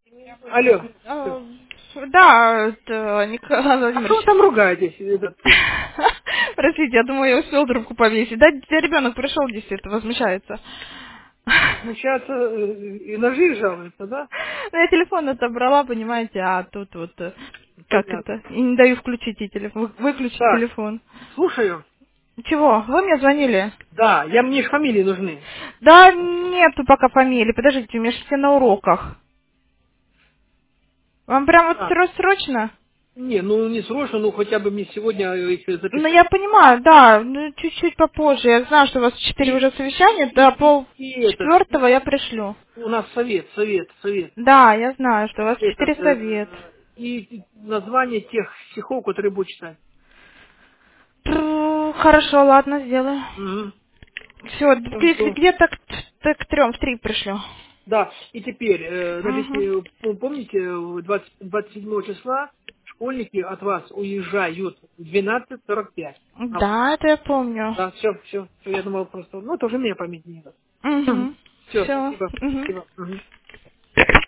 Алло. Всё. Да, это Николай А что Владимирович. вы там ругаетесь? Простите, я думаю, я успел трубку повесить. Да, ребенок пришел, действительно, возмущается. Возмущаться и ножи жалуются, да? Ну, я телефон отобрала, понимаете, а тут вот, как это, Понятно. и не даю включить и телефон, выключить Так, телефон. слушаю. Чего? Вы мне звонили? Да, мне ж фамилии нужны. Да нету пока фамилии, подождите, у меня же все на уроках. Вам прям вот Так, срочно? не, ну не срочно, ну хотя бы мне сегодня их Ну, записать. я понимаю, да, ну, чуть-чуть попозже. Я знаю, что у вас в 4 И, уже совещание, и, до и, пол и этот, четвертого я пришлю. у нас совет. Да, я знаю, что у вас в Этот, 4 совет. и название тех стихов, которые буду читать. Хорошо, ладно, сделаю. Угу. Все, где-то к 3, в 3 пришлю. Да, и теперь, значит, Угу. помните, 27 числа школьники от вас уезжают в 12:45. Да, это я помню. Да, все, я думал просто, ну, тоже меня память не Угу. Все, Все. спасибо, Угу. спасибо. Мгм.